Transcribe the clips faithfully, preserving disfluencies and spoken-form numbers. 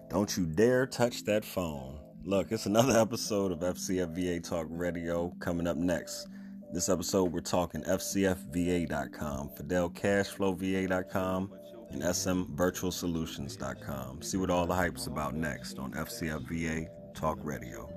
Don't you dare touch that phone. Look, it's another episode of F C F V A Talk Radio coming up next. This episode, we're talking F C F V A dot com, Fidel Cashflow V A dot com, and S M Virtual Solutions dot com. See what all the hype's about next on F C F V A Talk Radio.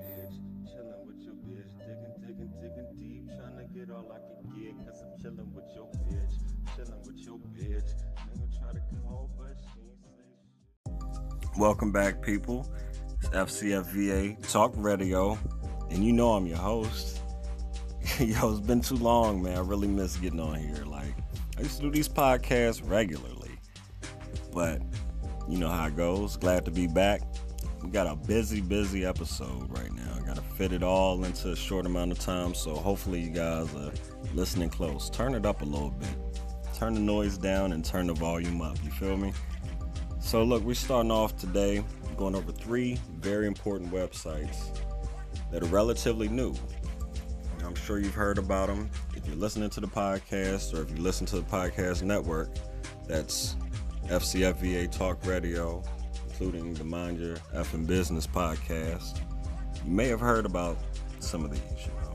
Welcome back, people. It's F C F V A Talk Radio, and you know I'm your host. Yo, it's been too long, man. I really miss getting on here. Like, I used to do these podcasts regularly, but you know how it goes. Glad to be back. We got a busy, busy episode right now. I got to fit it all into a short amount of time, so hopefully you guys are listening close. Turn it up a little bit. Turn the noise down and turn the volume up. You feel me? So look, we're starting off today going over three very important websites that are relatively new. I'm sure you've heard about them. If you're listening to the podcast or if you listen to the podcast network, that's F C F V A Talk Radio, including the Mind Your Effing Business podcast. You may have heard about some of these, you know.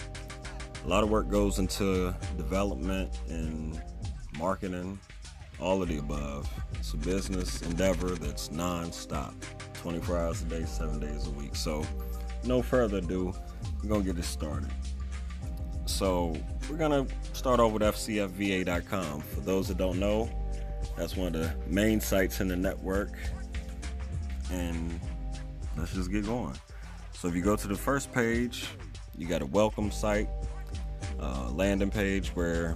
A lot of work goes into development and marketing, all of the above. It's a business endeavor that's non-stop, twenty-four hours a day, seven days a week. So, no further ado, we're going to get this started. So, we're going to start off with F C F V A dot com. For those that don't know, that's one of the main sites in the network. And let's just get going. So, if you go to the first page, you got a welcome site, uh, landing page where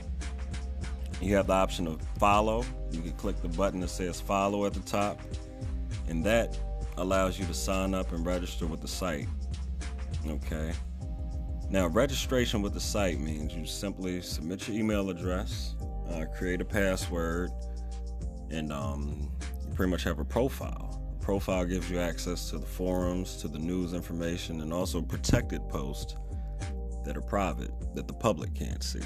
you have the option of follow. You can click the button that says follow at the top, and that allows you to sign up and register with the site. Okay. Now, registration with the site means you simply submit your email address, uh, create a password, and um, you pretty much have a profile. A profile gives you access to the forums, to the news information, and also protected posts that are private, that the public can't see.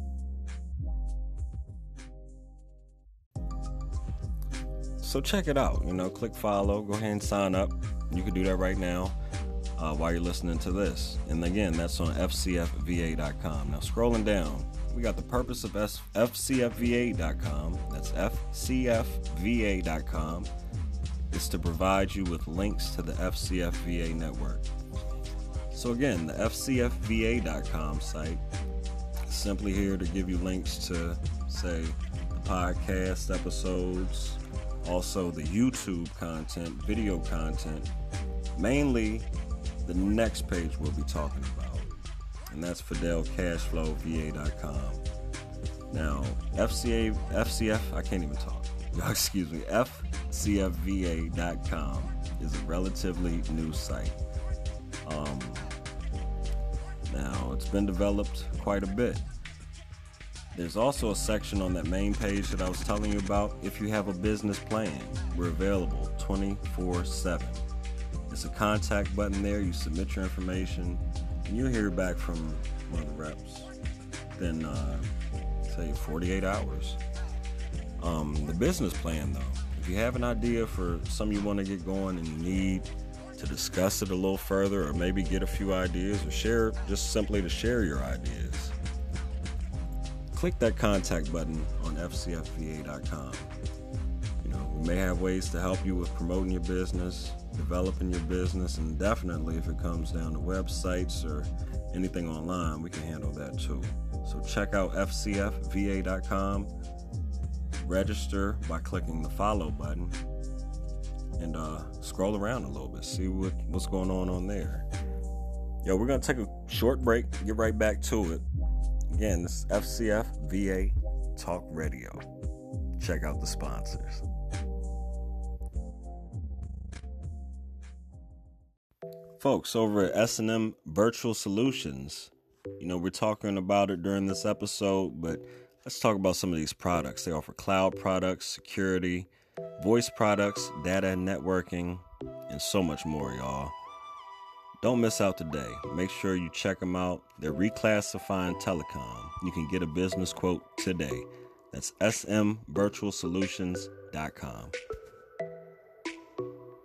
So check it out, you know, click follow, go ahead and sign up. You can do that right now uh, while you're listening to this. And again, that's on F C F V A dot com. Now scrolling down, we got the purpose of F C F V A dot com. That's F C F V A dot com. It's to provide you with links to the F C F V A network. So again, the F C F V A dot com site is simply here to give you links to, say, the podcast episodes, also the YouTube content, video content, mainly the next page we'll be talking about, and that's Fidel Cashflow V A dot com. Now, F C A, F C F, I can't even talk, excuse me, F C F V A dot com is a relatively new site. Um, now, it's been developed quite a bit. There's also a section on that main page that I was telling you about. If you have a business plan, we're available twenty-four seven. It's a contact button there. You submit your information, and you'll hear back from one of the reps within, uh, say, forty-eight hours. Um, the business plan, though, if you have an idea for something you want to get going and you need to discuss it a little further, or maybe get a few ideas, or share, just simply to share your ideas, click that contact button on F C F V A dot com. You know, we may have ways to help you with promoting your business, developing your business, and definitely if it comes down to websites or anything online, we can handle that too. So check out F C F V A dot com, register by clicking the follow button, and uh, scroll around a little bit, see what, what's going on on there. Yo, we're going to take a short break, get right back to it. Again, this is F C F V A Talk Radio. Check out the sponsors. Folks, over at S and M Virtual Solutions, you know, we're talking about it during this episode, but let's talk about some of these products. They offer cloud products, security, voice products, data and networking, and so much more, y'all. Don't miss out today. Make sure you check them out. They're reclassifying telecom. You can get a business quote today. That's S M Virtual Solutions dot com.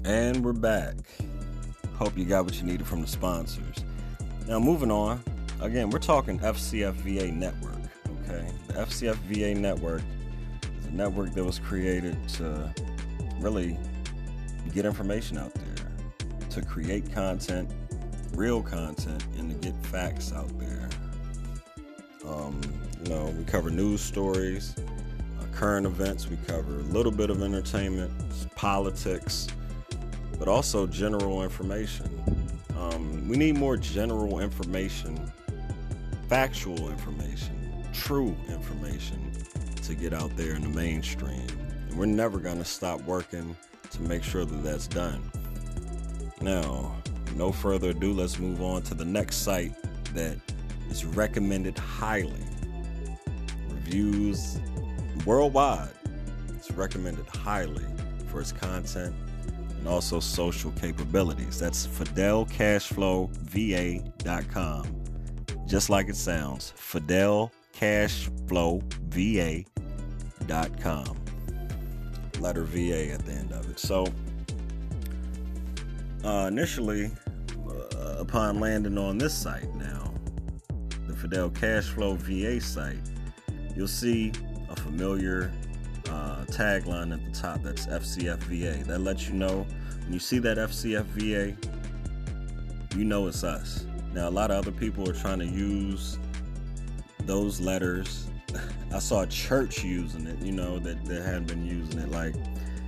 And we're back. Hope you got what you needed from the sponsors. Now, moving on. Again, we're talking F C F V A Network, okay? The F C F V A Network is a network that was created to really get information out there, to create content, real content, and to get facts out there. Um, you know, we cover news stories, uh, current events. We cover a little bit of entertainment, politics, but also general information. Um, we need more general information, factual information, true information to get out there in the mainstream. And we're never going to stop working to make sure that that's done. Now, no further ado, let's move on to the next site that is recommended highly. Reviews worldwide. It's recommended highly for its content and also social capabilities. That's Fidel Cashflow V A dot com. Just like it sounds, Fidel Cashflow V A dot com. Letter V A at the end of it. So, uh, initially, uh, upon landing on this site now, the Fidel Cashflow V A site, you'll see a familiar uh, tagline at the top. That's F C F V A. That lets you know when you see that F C F V A, you know it's us. Now, a lot of other people are trying to use those letters. I saw a church using it, you know, that, that hadn't been using it. Like,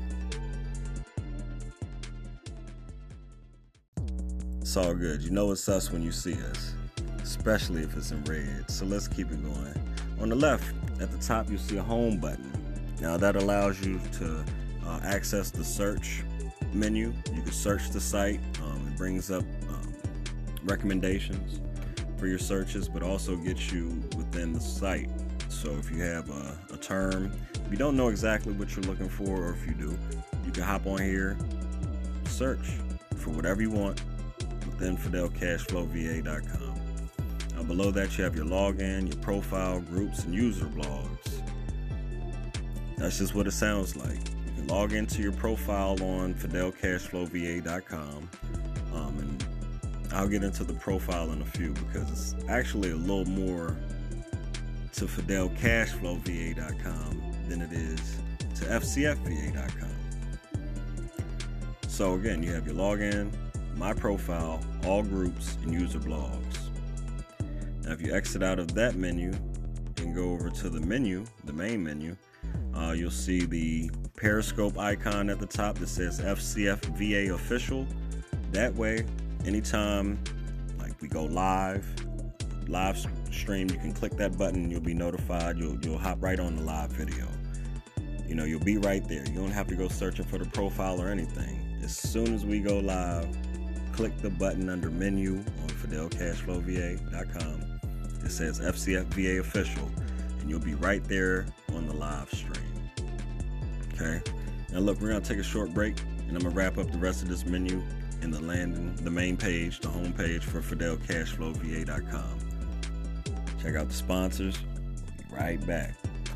it's all good. You know it's us when you see us, especially if it's in red. So let's keep it going. On the left, at the top, you'll see a home button. Now, that allows you to uh, access the search menu. You can search the site. Um, it brings up um, recommendations for your searches, but also gets you within the site. So if you have a, a term, if you don't know exactly what you're looking for, or if you do, you can hop on here, search for whatever you want within Fidel Cashflow V A dot com. Now, below that, you have your login, your profile, groups, and user blogs. That's just what it sounds like. You can log into your profile on Fidel Cashflow V A dot com, um, and I'll get into the profile in a few because it's actually a little more to Fidel Cashflow V A dot com than it is to F C F V A dot com. So again, you have your login, my profile, all groups, and user blogs. Now, if you exit out of that menu and go over to the menu, the main menu, uh, you'll see the Periscope icon at the top that says F C F V A Official. That way, anytime like we go live, live stream, you can click that button and you'll be notified. You'll you'll hop right on the live video. You know, you'll be right there. You don't have to go searching for the profile or anything. As soon as we go live, click the button under menu on Fidel Cashflow V A dot com. It says F C F V A Official, and you'll be right there on the live stream. Okay. Now look, we're gonna take a short break, and I'm gonna wrap up the rest of this menu in the landing, the main page, the home page for Fidel Cashflow V A dot com. Check out the sponsors. We'll be right back.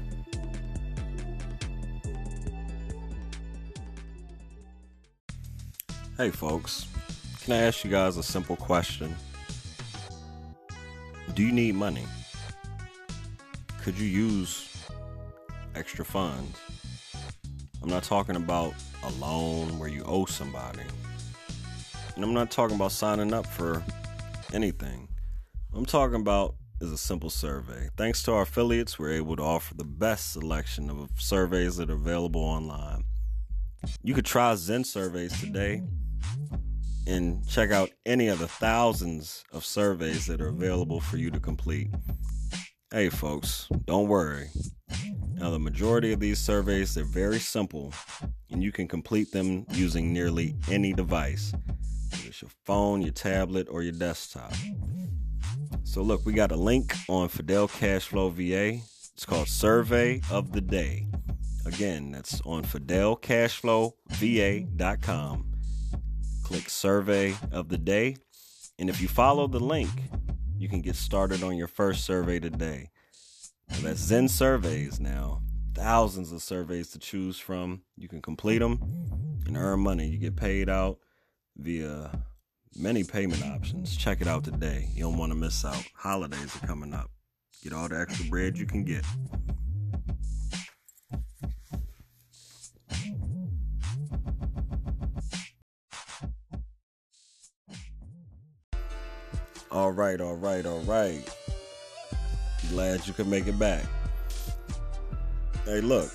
Hey folks, can I ask you guys a simple question? Do you need money? Could you use extra funds? I'm not talking about a loan where you owe somebody. And I'm not talking about signing up for anything. What I'm talking about is a simple survey. Thanks to our affiliates, we're able to offer the best selection of surveys that are available online. You could try Zen Surveys today and check out any of the thousands of surveys that are available for you to complete. Hey folks, don't worry. Now, the majority of these surveys, they're very simple, and you can complete them using nearly any device. Whether it's your phone, your tablet, or your desktop. So look, we got a link on Fidel Cashflow V A. It's called Survey of the Day. Again, that's on Fidel Cashflow V A dot com. Click Survey of the Day, and if you follow the link, you can get started on your first survey today. So that's Zen Surveys now. thousands of surveys to choose from. You can complete them and earn money. You get paid out via many payment options. Check it out today. You don't want to miss out. Holidays are coming up. Get all the extra bread you can get. All right, all right, all right. Glad you could make it back. Hey, look.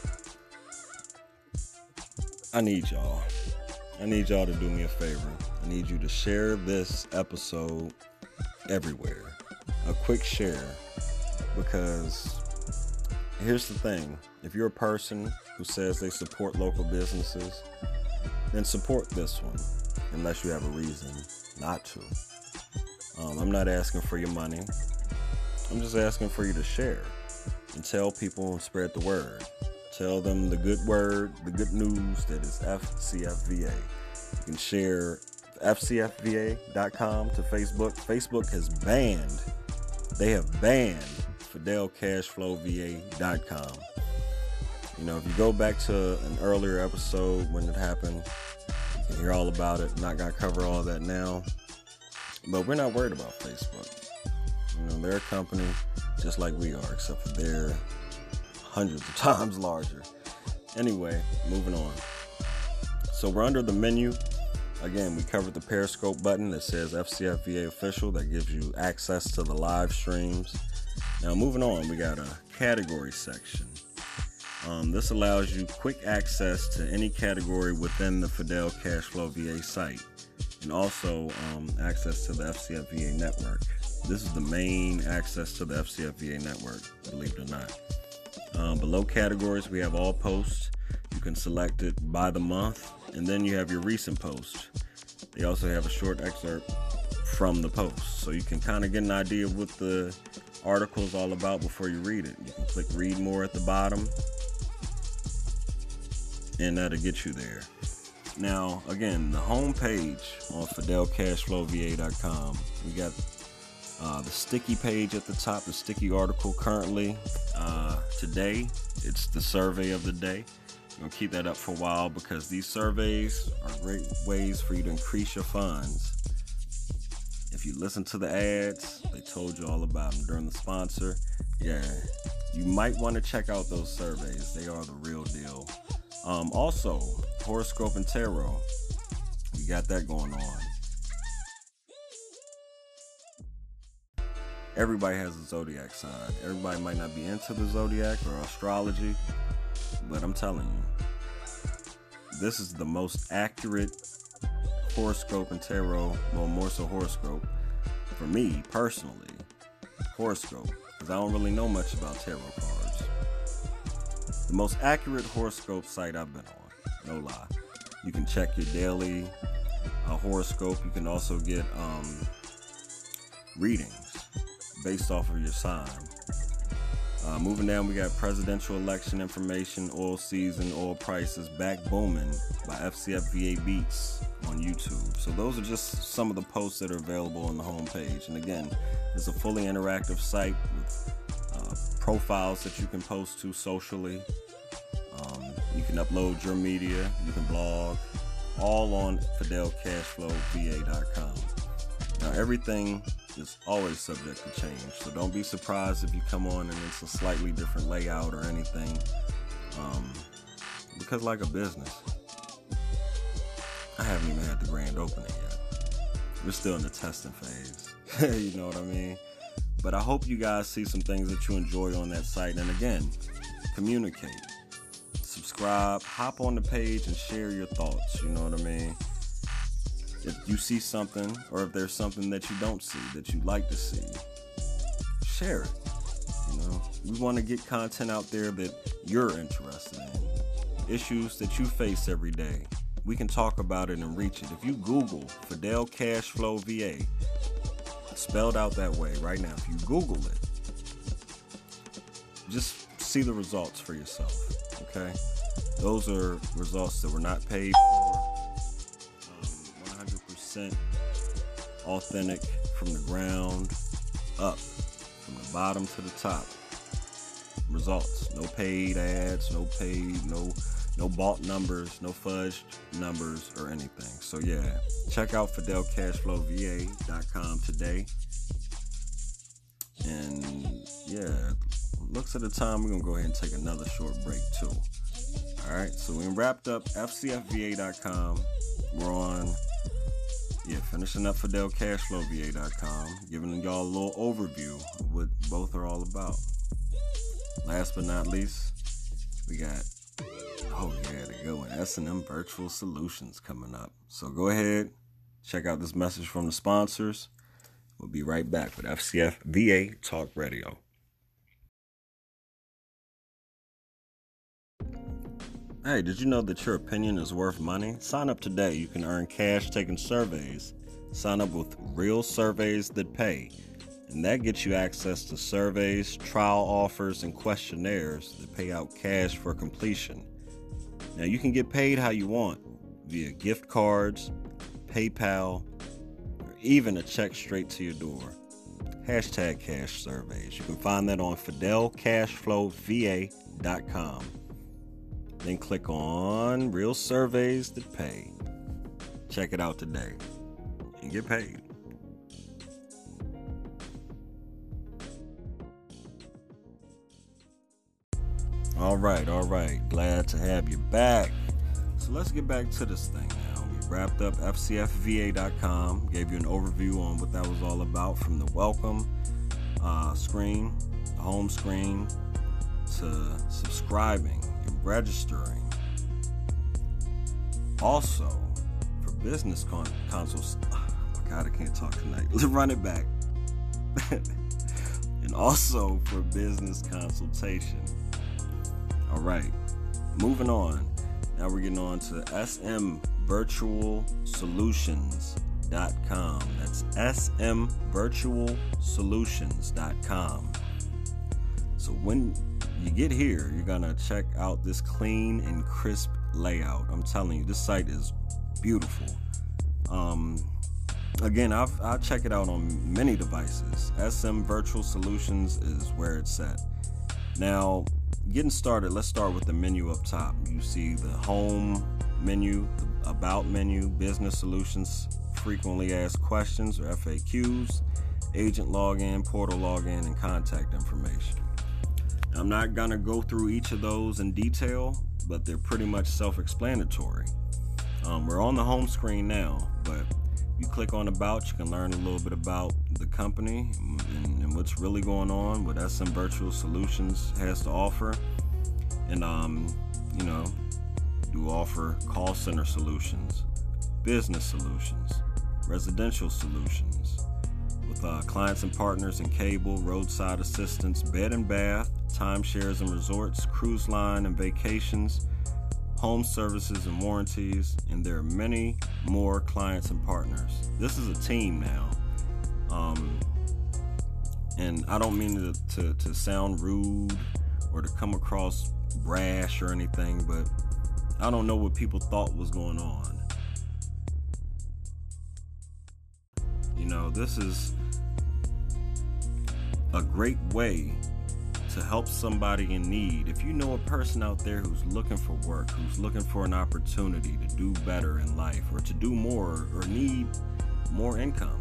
I need y'all. I need y'all to do me a favor. I need you to share this episode everywhere. A quick share. Because here's the thing. If you're a person who says they support local businesses, then support this one. Unless you have a reason not to. Um, I'm not asking for your money. I'm just asking for you to share and tell people and spread the word. Tell them the good word, the good news that is F C F V A. You can share F C F V A dot com to Facebook. Facebook has banned, they have banned Fidel Cashflow V A dot com. You know, if you go back to an earlier episode when it happened, you can hear all about it. I'm not going to cover all that now. But we're not worried about Facebook. You know, they're a company just like we are, except for they're hundreds of times larger. Anyway, moving on. So we're under the menu. Again, we covered the Periscope button that says F C F V A Official. That gives you access to the live streams. Now, moving on, we got a category section. Um, this allows you quick access to any category within the Fidel Cashflow V A site. And also um, access to the F C F V A network. This is the main access to the F C F V A network, believe it or not. Um, below categories, we have all posts. You can select it by the month, and then you have your recent posts. They also have a short excerpt from the post, so you can kind of get an idea of what the article is all about before you read it. You can click read more at the bottom, and that'll get you there. Now, again, the home page on Fidel Cashflow V A dot com, we got uh, the sticky page at the top, the sticky article currently. Uh, today, it's the survey of the day. I'm going to keep that up for a while because these surveys are great ways for you to increase your funds. If you listen to the ads, they told you all about them during the sponsor. Yeah, you might want to check out those surveys. They are the real deal. Um, also, horoscope and tarot, we got that going on. Everybody has a zodiac sign. Everybody might not be into the zodiac or astrology, but I'm telling you, this is the most accurate horoscope and tarot, well, more so horoscope, for me personally, horoscope, because I don't really know much about tarot cards. The most accurate horoscope site I've been on, no lie. You can check your daily uh, horoscope. You can also get um, readings based off of your sign. Uh, moving down, we got presidential election information, oil season, oil prices back booming by F C F V A Beats on YouTube. So those are just some of the posts that are available on the homepage. And again, it's a fully interactive site with uh, profiles that you can post to socially. Um, you can upload your media, you can blog, all on Fidel Cashflow V A dot com. Now, everything is always subject to change, so don't be surprised if you come on and it's a slightly different layout or anything, um, because like a business, I haven't even had the grand opening yet. We're still in the testing phase. You know what I mean? But I hope you guys see some things that you enjoy on that site. And again, communicate, subscribe, hop on the page and share your thoughts. You know what I mean? If you see something, or if there's something that you don't see that you'd like to see, share it. You know, we want to get content out there that you're interested in. Issues that you face every day. We can talk about it and reach it. If you Google Fidel Cashflow V A, spelled out that way right now, if you Google it, just see the results for yourself, okay? Those are results that were not paid for. one hundred percent authentic from the ground up, from the bottom to the top. results. No paid ads, no paid, no no bought numbers, no fudged numbers or anything. So yeah, check out Fidel Cashflow V A dot com today. And yeah, looks at the time, we're gonna go ahead and take another short break too. All right, so we wrapped up F C F V A dot com. We're on, yeah, finishing up Fidel Cashflow V A dot com, giving y'all a little overview of what both are all about. Last but not least, we got, oh yeah, the good one, S and M Virtual Solutions coming up. So go ahead, check out this message from the sponsors. We'll be right back with F C F V A Talk Radio. Hey, did you know that your opinion is worth money? Sign up today. You can earn cash taking surveys. Sign up with Real Surveys That Pay. And that gets you access to surveys, trial offers, and questionnaires that pay out cash for completion. Now, you can get paid how you want via gift cards, PayPal, or even a check straight to your door. Hashtag cash surveys. You can find that on Fidel Cashflow V A dot com. Then click on Real Surveys That Pay. Check it out today and get paid. All right, all right. Glad to have you back. So let's get back to this thing now. We wrapped up F C F V A dot com, gave you an overview on what that was all about, from the welcome uh, screen, the home screen, to subscribing and registering. Also, for business con- consults, oh my God, I can't talk tonight. Let's run it back. And also for business consultation. All right, moving on. Now we're getting on to S M Virtual Solutions dot com. That's S M Virtual Solutions dot com. So when you get here, you're gonna check out this clean and crisp layout. I'm telling you, this site is beautiful. Um, again, I've, I'll check it out on many devices. S M Virtual Solutions is where it's at. Now, getting started, let's start with the menu up top. You see the home menu, the about menu, business solutions, frequently asked questions or F A Qs, agent login, portal login, and contact information. I'm not going to go through each of those in detail, but they're pretty much self-explanatory. Um, we're on the home screen now, but you click on About, you can learn a little bit about the company and, and what's really going on, what S M Virtual Solutions has to offer. And, um, you know, do offer call center solutions, business solutions, residential solutions, with uh, clients and partners in cable, roadside assistance, bed and bath, timeshares and resorts, cruise line and vacations, home services and warranties, and there are many more clients and partners. This is a team now. Um, and I don't mean to, to, to sound rude or to come across brash or anything, but I don't know what people thought was going on. You know, this is a great way to help somebody in need. If you know a person out there who's looking for work, who's looking for an opportunity to do better in life or to do more or need more income,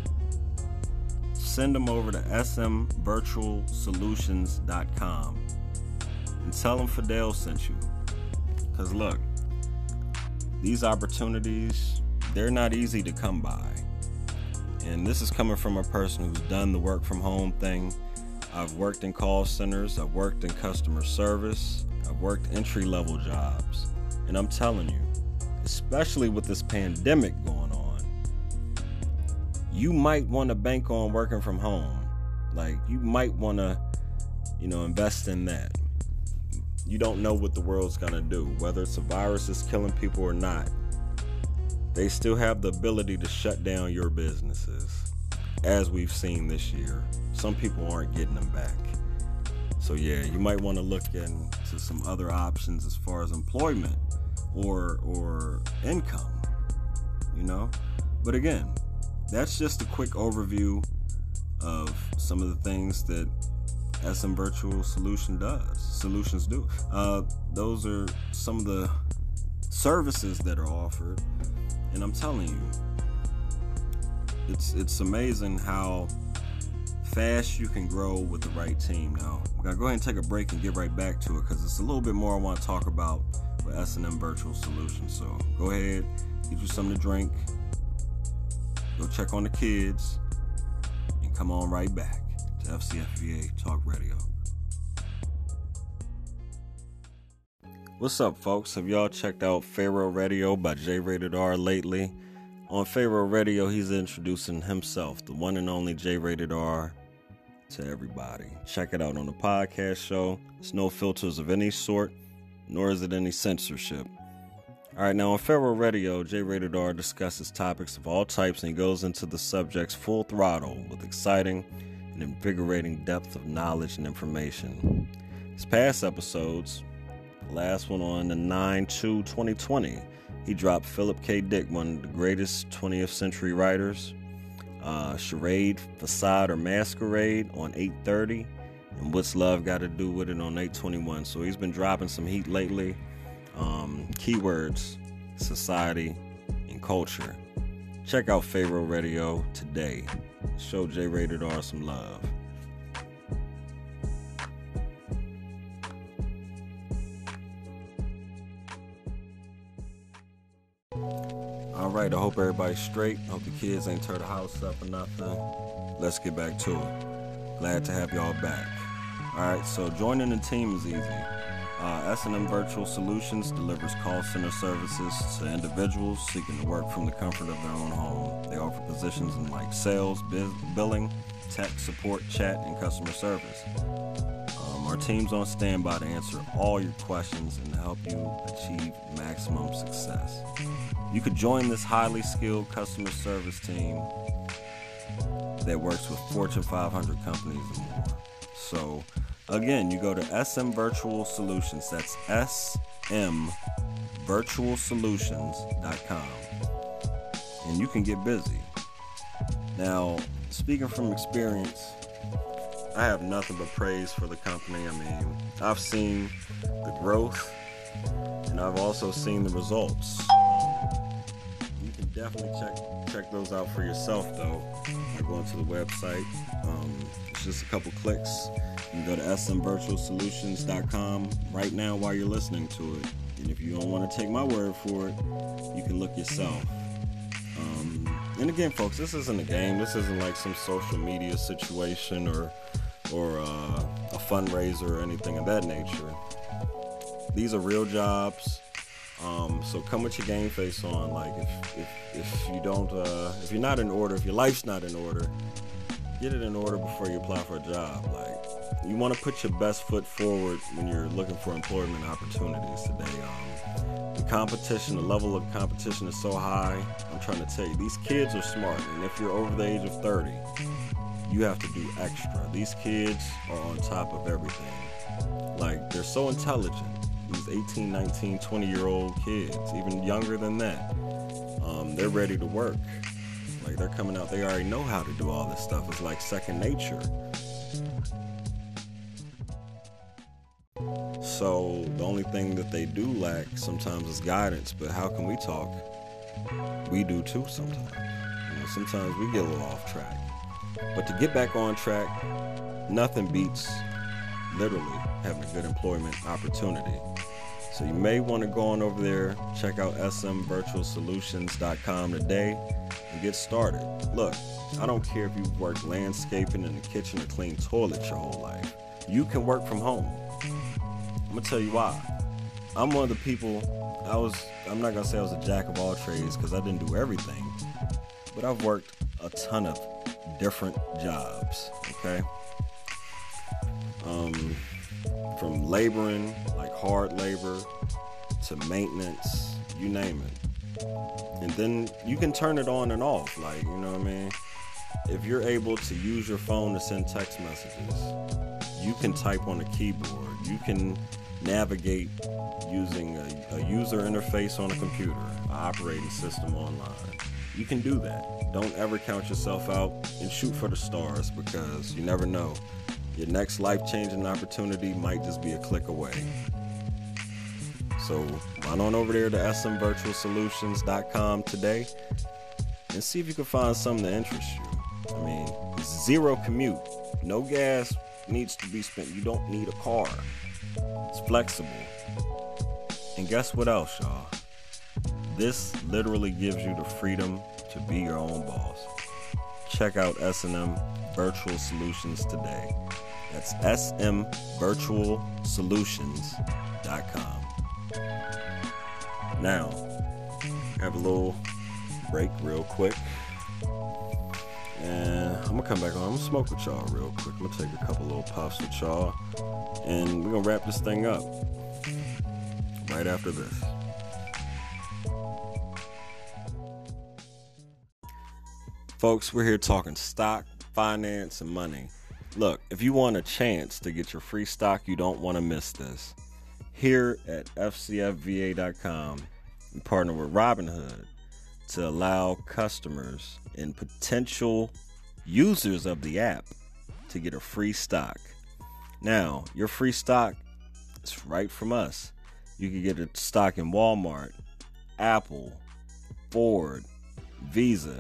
send them over to S M Virtual Solutions dot com and tell them Fidel sent you. Because look, these opportunities, they're not easy to come by. And this is coming from a person who's done the work from home thing. I've worked in call centers, I've worked in customer service, I've worked entry-level jobs. And I'm telling you, especially with this pandemic going on, you might want to bank on working from home. Like, you might want to, you know, invest in that. You don't know what the world's going to do, whether it's a virus is killing people or not. They still have the ability to shut down your businesses, as we've seen this year. Some people aren't getting them back. So yeah, you might want to look into some other options as far as employment or or income, you know? But again, that's just a quick overview of some of the things that S M Virtual Solution does. Solutions do. Uh, those are some of the services that are offered, and I'm telling you, it's it's amazing how fast you can grow with the right team. Now, I'm gonna go ahead and take a break and get right back to it because it's a little bit more I want to talk about with S and M Virtual Solutions. So go ahead, get you something to drink, go check on the kids, and come on right back to F C F V A Talk Radio. What's up, folks? Have y'all checked out Pharaoh Radio by J Rated R lately? On Pharaoh Radio, he's introducing himself, the one and only J Rated R, to everybody. Check it out on the podcast show. It's no filters of any sort, nor is it any censorship. All right, now on Pharaoh Radio, J Rated R discusses topics of all types, and he goes into the subjects full throttle with exciting and invigorating depth of knowledge and information. His past episodes, the last one on the nine two twenty twenty, he dropped Philip K. Dick, one of the greatest twentieth century writers, uh, Charade, Facade, or Masquerade on eight thirty, and What's Love Got to Do with It on eight twenty-one. So he's been dropping some heat lately. Um, keywords, society, and culture. Check out Pharaoh Radio today. Show J Rated R some love. All right, I hope everybody's straight. I hope the kids ain't tore the house up or nothing. Let's get back to it. Glad to have y'all back. All right, so joining the team is easy. Uh, S and M Virtual Solutions delivers call center services to individuals seeking to work from the comfort of their own home. They offer positions in like sales, biz, billing, tech support, chat, and customer service. Um, our team's on standby to answer all your questions and to help you achieve maximum success. You could join this highly skilled customer service team that works with Fortune five hundred companies and more. So, again, you go to S M Virtual Solutions. That's S M virtual solutions dot com, and you can get busy. Now, speaking from experience, I have nothing but praise for the company. I mean, I've seen the growth, and I've also seen the results. You can definitely check check those out for yourself, though, by going to the website. Um, it's just a couple clicks. You can go to S M virtual solutions dot com right now while you're listening to it. And if you don't want to take my word for it, you can look yourself. Um, and again, folks, this isn't a game. This isn't like some social media situation or or uh, a fundraiser or anything of that nature. These are real jobs. Um, so come with your game face on. Like if if, if you don't, uh, if you're not in order, if your life's not in order, get it in order before you apply for a job. Like, you want to put your best foot forward when you're looking for employment opportunities today. Um, the competition, the level of competition is so high. I'm trying to tell you, these kids are smart, and if you're over the age of thirty, you have to do extra. These kids are on top of everything. Like, they're so intelligent. These eighteen, nineteen, twenty year old kids, even younger than that, um, they're ready to work. Like, they're coming out, they already know how to do all this stuff. It's like second nature. So the only thing that they do lack sometimes is guidance. But how can we talk? We do too sometimes. You know, sometimes we get a little off track. But to get back on track, nothing beats literally having a good employment opportunity. So you may want to go on over there, check out S M virtual solutions dot com today and get started. Look, I don't care if you've worked landscaping in the kitchen or cleaned toilets your whole life. You can work from home. I'm gonna tell you why. I'm one of the people, I was, I'm not gonna say I was a jack of all trades because I didn't do everything, but I've worked a ton of different jobs, okay? Um, from laboring, like hard labor, to maintenance, you name it. And then you can turn it on and off, like, you know what I mean? If you're able to use your phone to send text messages, you can type on a keyboard, you can navigate using a, a user interface on a computer, an operating system online. You can do that. Don't ever count yourself out and shoot for the stars, because you never know. Your next life-changing opportunity might just be a click away. So run on over there to S M virtual solutions dot com today and see if you can find something that interests you. I mean, zero commute. No gas needs to be spent. You don't need a car. It's flexible. And guess what else, y'all? This literally gives you the freedom to be your own boss. Check out S M Virtual Solutions today. That's S M virtual solutions dot com. Now, have a little break real quick. And I'm going to come back on. I'm going to smoke with y'all real quick. I'm going to take a couple little puffs with y'all. And we're going to wrap this thing up right after this. Folks, we're here talking stock, finance, and money. Look, if you want a chance to get your free stock, you don't want to miss this. Here at F C F V A dot com, we partner with Robinhood to allow customers and potential users of the app to get a free stock. Now, your free stock is right from us. You can get a stock in Walmart, Apple, Ford, Visa,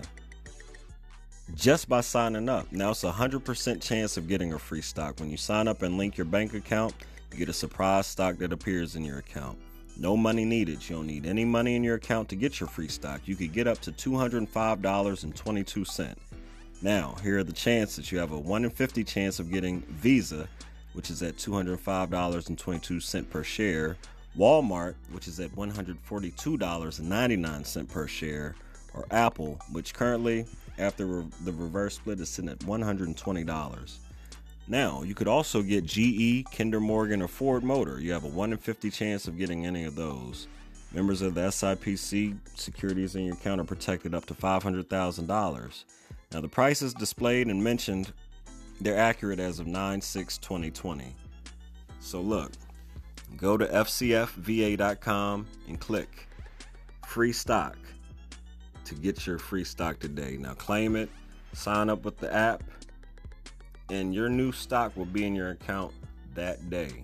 just by signing up. Now, it's a one hundred percent chance of getting a free stock. When you sign up and link your bank account, you get a surprise stock that appears in your account. No money needed. You don't need any money in your account to get your free stock. You could get up to two hundred five dollars and twenty-two cents. Now, here are the chances. You have a one in fifty chance of getting Visa, which is at two hundred five dollars and twenty-two cents per share. Walmart, which is at one hundred forty-two dollars and ninety-nine cents per share. Or Apple, which currently, after re- the reverse split, is sitting at one hundred twenty dollars. Now, you could also get G E, Kinder Morgan, or Ford Motor. You have a one in fifty chance of getting any of those. Members of the S I P C securities in your account are protected up to five hundred thousand dollars. Now, the prices displayed and mentioned, they're accurate as of nine six twenty twenty. So look, go to F C F V A dot com and click free stock to get your free stock today. Now, claim it, sign up with the app, and your new stock will be in your account that day.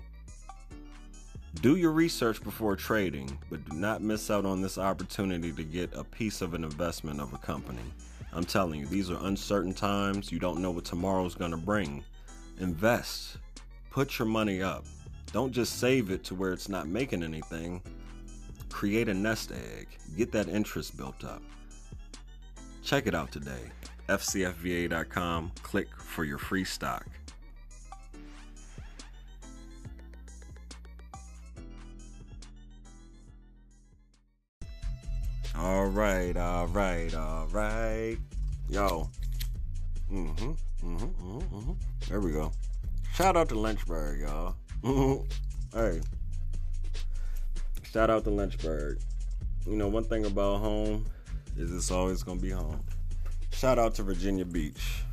Do your research before trading, but do not miss out on this opportunity to get a piece of an investment of a company. I'm telling you, these are uncertain times. You don't know what tomorrow's going to bring. Invest. Put your money up. Don't just save it to where it's not making anything. Create a nest egg. Get that interest built up. Check it out today. F C F V A dot com. Click for your free stock. All right, all right, all right. Yo. Mm-hmm, mm-hmm, mm-hmm, mm-hmm. There we go. Shout out to Lynchburg, y'all. Mm-hmm. Hey. Shout out to Lynchburg. You know, one thing about home is it's always going to be home. Shout out to Virginia Beach.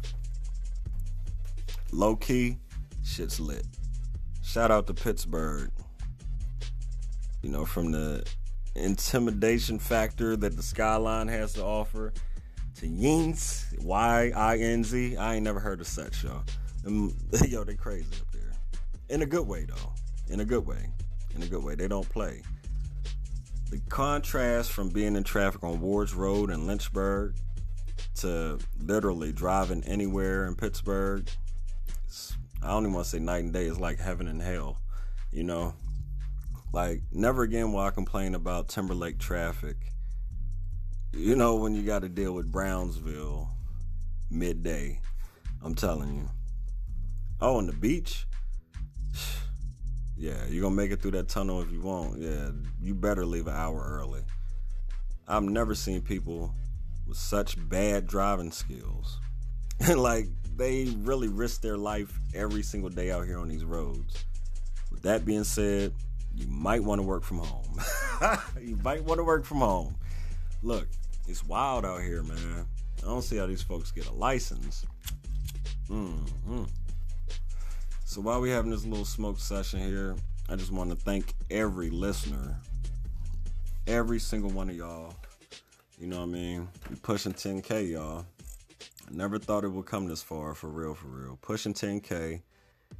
Low key, shit's lit. Shout out to Pittsburgh. You know, from the intimidation factor that the skyline has to offer to Yinz, Y I N Z. I ain't never heard of such, y'all. And, yo, they crazy up there. In a good way, though. In a good way. In a good way. They don't play. The contrast from being in traffic on Wards Road in Lynchburg to literally driving anywhere in Pittsburgh, I don't even want to say night and day. It's like heaven and hell, you know? Like, never again will I complain about Timberlake traffic. You know, when you got to deal with Brownsville midday, I'm telling you. Oh, on the beach? Yeah, you're going to make it through that tunnel if you want. Yeah, you better leave an hour early. I've never seen people with such bad driving skills. Like, they really risk their life every single day out here on these roads. With that being said, you might want to work from home. You might want to work from home. Look, it's wild out here, man. I don't see how these folks get a license. Mm-hmm. So while we're having this little smoke session here, I just want to thank every listener. Every single one of y'all. You know what I mean? We're pushing ten K, y'all. I never thought it would come this far, for real, for real. Pushing ten K.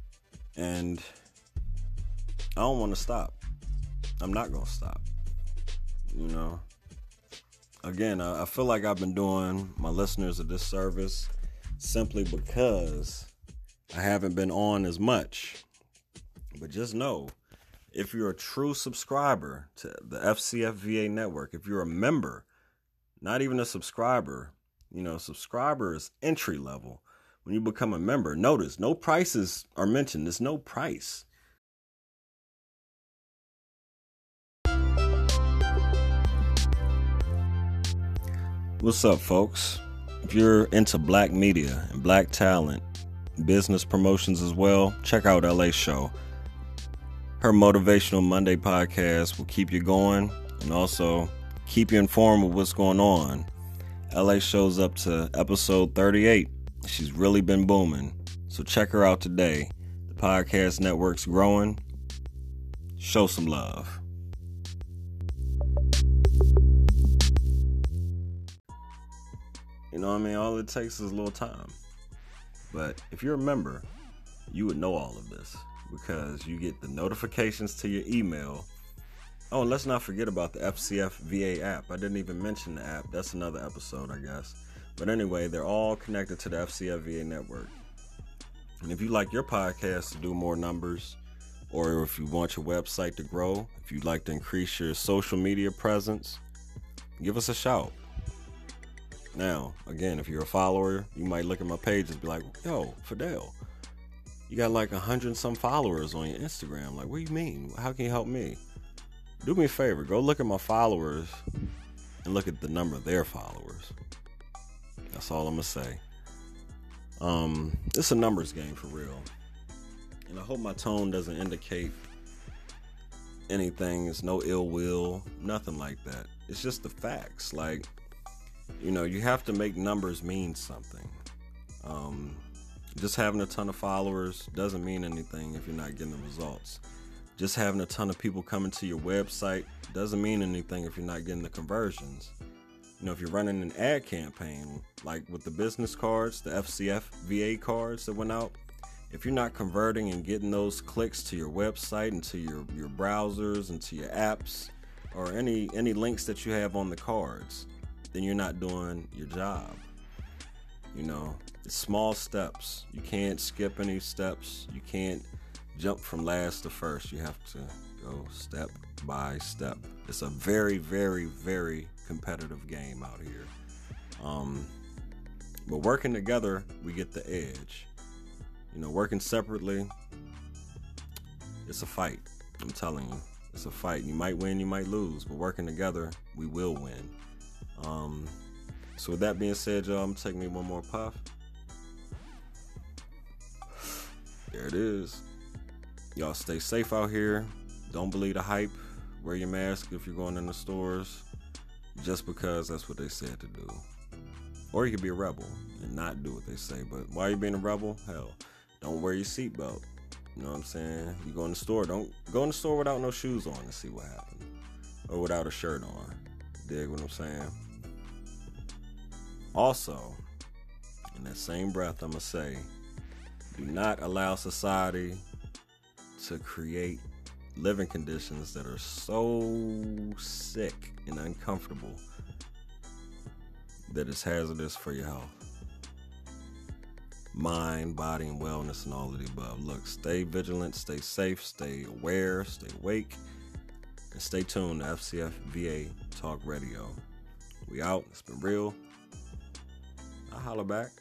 And I don't want to stop. I'm not going to stop. You know, again, I, I feel like I've been doing my listeners a disservice simply because I haven't been on as much. But just know, if you're a true subscriber to the F C F V A network, if you're a member, not even a subscriber, you know, subscriber is entry level. When you become a member, notice no prices are mentioned. There's no price. What's up, folks? If you're into black media and black talent, business promotions as well, check out L A Show. Her Motivational Monday podcast will keep you going and also keep you informed with what's going on. L A Show's up to episode thirty-eight. She's really been booming. So check her out today. The podcast network's growing. Show some love. You know what I mean? All it takes is a little time. But if you're a member, you would know all of this because you get the notifications to your email. Oh, and let's not forget about the F C F V A app. I didn't even mention the app. That's another episode, I guess. But anyway, they're all connected to the F C F V A network. And if you like your podcast to do more numbers, or if you want your website to grow, if you'd like to increase your social media presence, give us a shout. Now, again, if you're a follower, you might look at my page and be like, yo, Fidel, you got like a hundred and some followers on your Instagram. Like, what do you mean? How can you help me? Do me a favor, go look at my followers and look at the number of their followers. That's all I'm gonna say. Um, it's a numbers game for real. And I hope my tone doesn't indicate anything. It's no ill will, nothing like that. It's just the facts. Like, you know, you have to make numbers mean something. Um, just having a ton of followers doesn't mean anything if you're not getting the results. Just having a ton of people coming to your website doesn't mean anything if you're not getting the conversions. You know, if you're running an ad campaign, like with the business cards, the F C F V A cards that went out, if you're not converting and getting those clicks to your website and to your, your browsers and to your apps or any, any links that you have on the cards, then you're not doing your job. You know, it's small steps. You can't skip any steps. You can't jump from last to first. You have to go step by step. It's a very, very, very competitive game out here. Um, but working together, we get the edge. You know, working separately, it's a fight. I'm telling you, it's a fight. You might win, you might lose, but working together, we will win. Um, so with that being said, y'all, I'm taking me one more puff. There it is. Y'all stay safe out here. Don't believe the hype. Wear your mask if you're going in the stores, just because that's what they said to do. Or you could be a rebel and not do what they say. But why are you being a rebel? Hell, don't wear your seatbelt. You know what I'm saying? You go in the store, don't go in the store without no shoes on and see what happens. Or without a shirt on. Dig what I'm saying? Also, in that same breath, I'm going to say, do not allow society to create living conditions that are so sick and uncomfortable that it's hazardous for your health. Mind, body, and wellness, and all of the above. Look, stay vigilant, stay safe, stay aware, stay awake, and stay tuned to F C F V A Talk Radio. We out. It's been real. I'll holler back.